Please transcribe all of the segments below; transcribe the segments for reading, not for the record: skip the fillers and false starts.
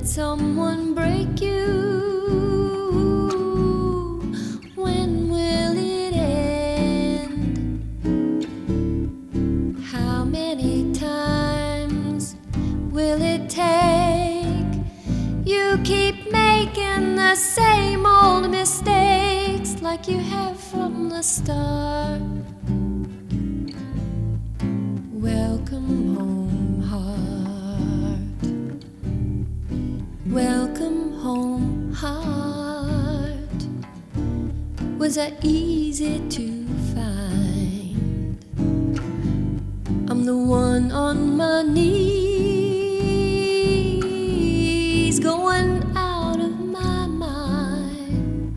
someone break you? When will it end? How many times will it take? You keep making the same old mistakes like you have from the start. Welcome home, heart. Welcome home, heart. Was I easy to find? I'm the one on my knees, going out of my mind.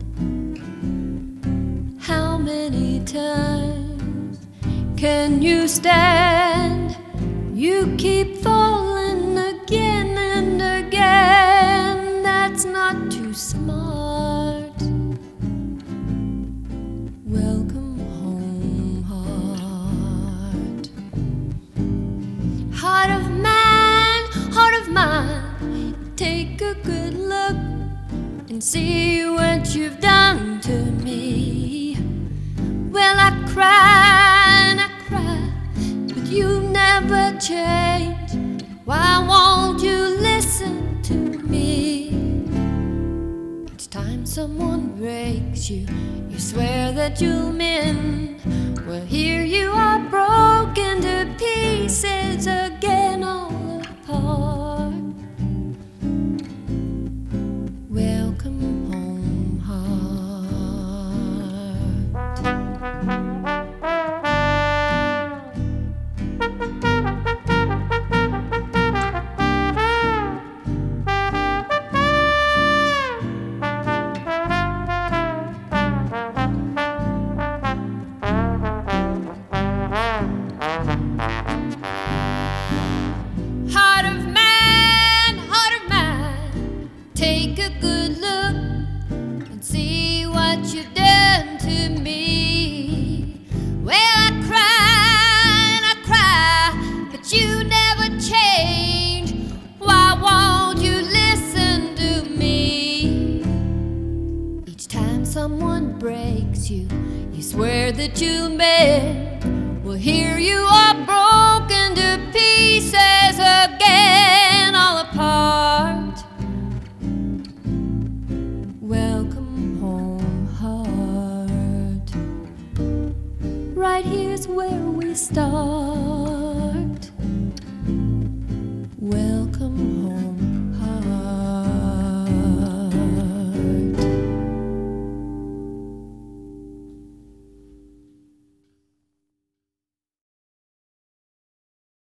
How many times can you stand? You keep falling again and again. That's not too smart. Welcome home, heart. Heart of mine, take a good look and see what you've done to me. Well, I cry and I cry, but you never change. Why won't you listen to me? Each time someone breaks you, you swear that you'll mend. Well, here you are, broken to pieces again, all apart. Welcome home, heart of mine, take a good look and see what you've done to me. Well, I cry and I cry, but you never change. Why won't you listen to me? Each time someone breaks you, you swear that you'll mend. Well, here you are, broken to pieces again, all apart. Welcome home, heart. Right here's where we start. Welcome home.